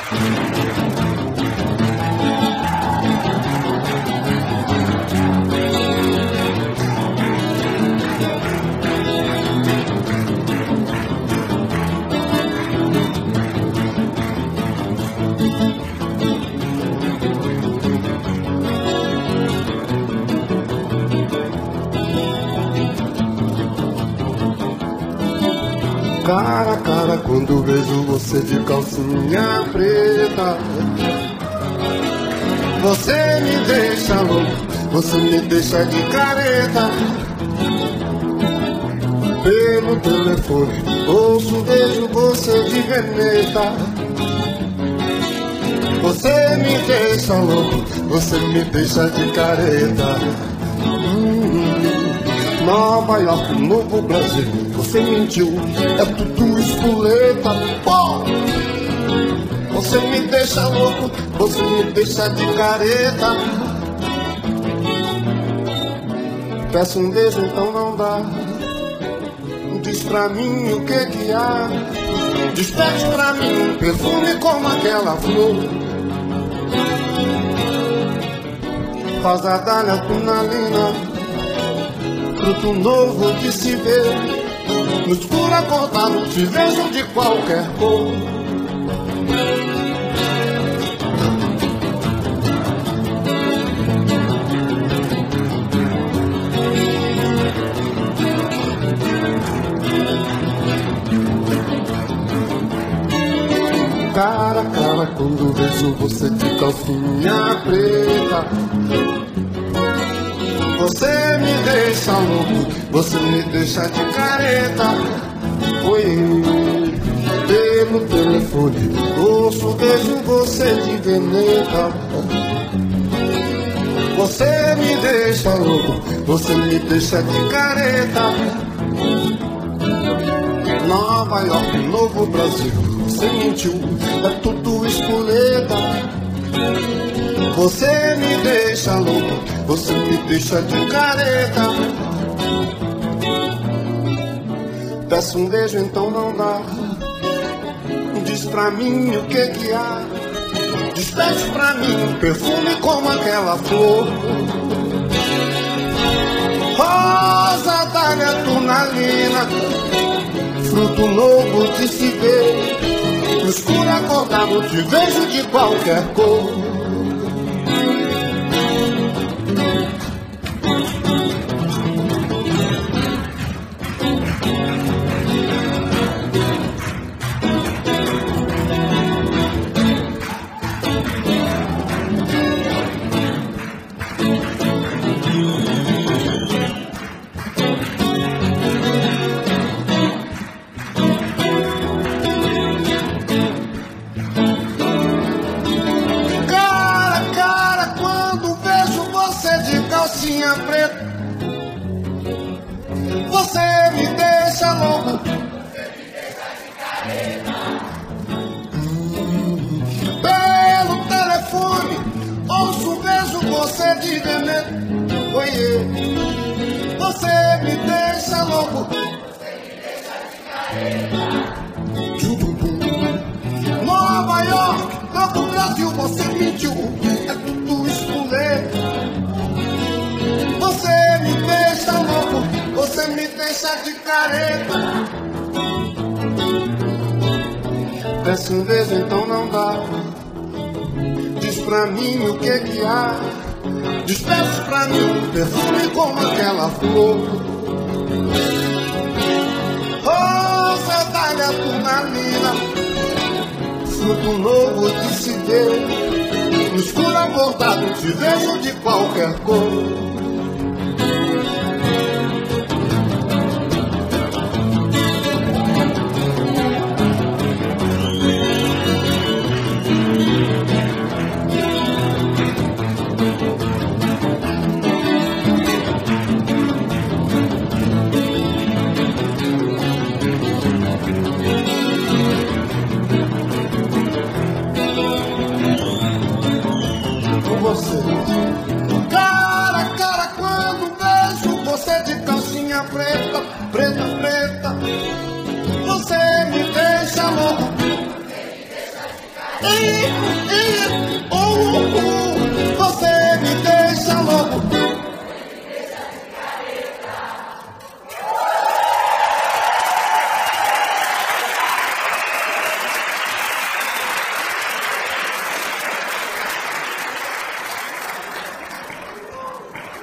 Cara a cara quando vejo você de calcinha preta, você me deixa louco, você me deixa de careta. Pelo telefone ouço, vejo você de veneta. Você me deixa louco, você me deixa de careta. Nova York, novo Brasil, você mentiu, é tudo espoleta, pô! Você me deixa louco, você me deixa de careta. Peço um beijo, então não dá. Diz pra mim o que que há. Desperte pra mim um perfume como aquela flor. Faz a dália tunalina, fruto novo de se ver. No escuro acordado te vejo de qualquer cor. Cara a cara quando vejo você de calcinha preta, você me deixa louco, você me deixa de careta. Oi, pelo telefone ouço, vejo você de veneta. Você me deixa louco, você me deixa de careta. Nova York, novo Brasil, você mentiu, é tudo espoleta. Você me deixa louco, você me deixa de careta. Peço um beijo, então não dá. Diz pra mim o que que há. Despede pra mim um perfume como aquela flor. Rosa dália tunalina, fruto novo de se ver. No escuro acordado te vejo de qualquer cor. Preta, você me deixa louco, você me deixa de careta. Pelo telefone ouço, vejo você de veneta. Oiê, você me deixa louco, você me deixa de careta. Nova York, novo Brasil, você mentiu, é tudo espoleta. Você me deixa louco, você me deixa de careta. Peço um beijo, então não dá. Diz pra mim o que que há. Despeço pra mim um perfume como aquela flor. Rosa dália tunalina, fruto novo de se ver. No escuro acordado te vejo de qualquer cor. Cara a cara quando vejo você de calcinha preta, preta, preta. Você me deixa louco, você me deixa de